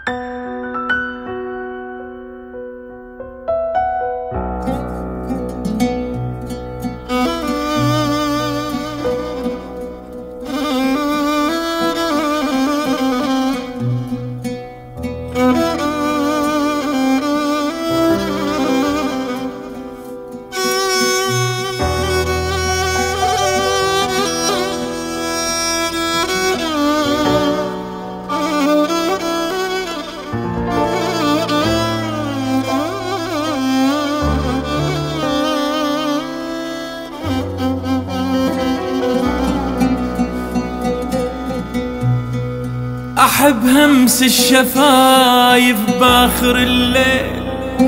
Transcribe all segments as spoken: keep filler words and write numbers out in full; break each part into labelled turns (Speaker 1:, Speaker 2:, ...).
Speaker 1: أحب همس الشفايف باخر الليل،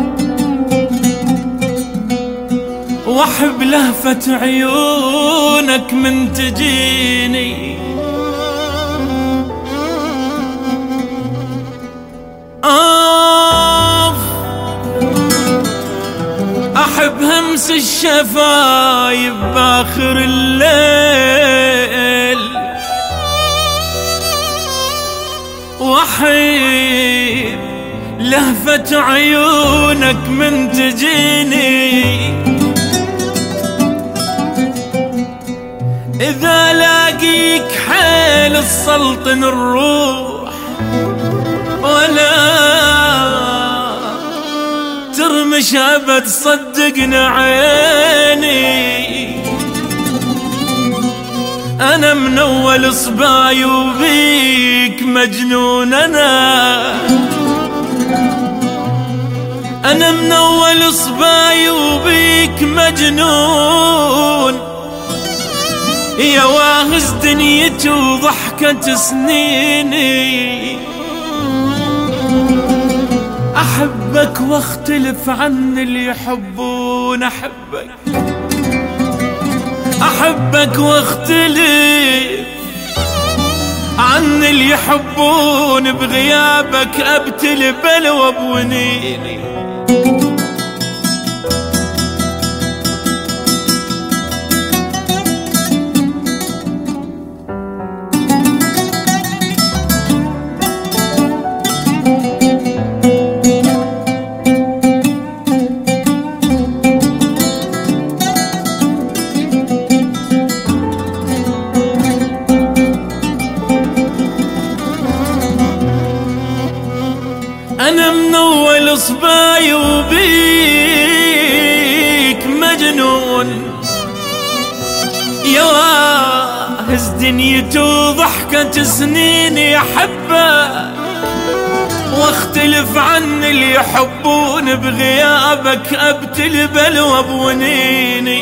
Speaker 1: وأحب لهفة عيونك من تجيني. آف أحب همس الشفايف باخر الليل، وأحب لهفة عيونك من تجيني. إذا لاقيك حيل السلطن الروح، ولا ترمش أبد صدقنا عيني. أنا من أول صباي وبيك مجنون، أنا أنا من أول صباي وبيك مجنون. يا واهز دنيتي وضحكة سنيني. أحبك واختلف عن اللي يحبون. أحبك أحبك واختلف عن اللي يحبون. بغيابك أبتل بلوى بونيني. أنا من أول صباي وبيك مجنون. يا واهز دنيتي وضحكة سنيني. أحبك واختلف عن اللي يحبون. بغيابك أبتل بلوى بونيني.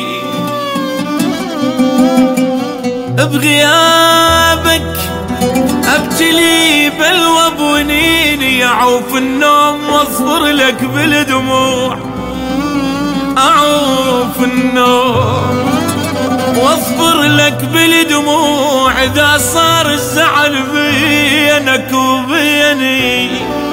Speaker 1: بغيابك ابتلي بلوى بونيني. اعوف النوم واصبر لك بالدموع. اعوف النوم واصبر لك بالدموع. اذا صار الزعل بينك وبيني.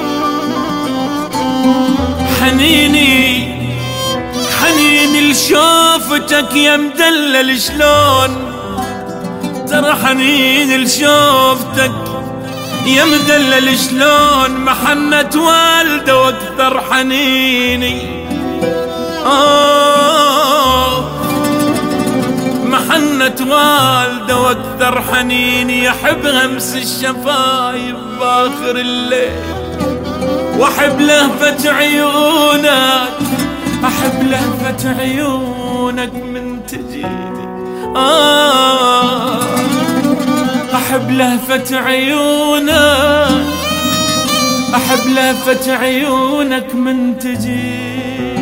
Speaker 1: حنيني حنيني لشوفتك يا مدلل. شلون ترى حنين لشوفتك يا مدلل. شلون محنة والده واكثر حنيني. آه محنة والده واكثر حنيني. يحب همس الشفايف باخر الليل، واحب لهفة عيونك. احب لهفة عيونك من تجيني. آه أحب لهفة عيونك. أحب لهفة عيونك من تجي.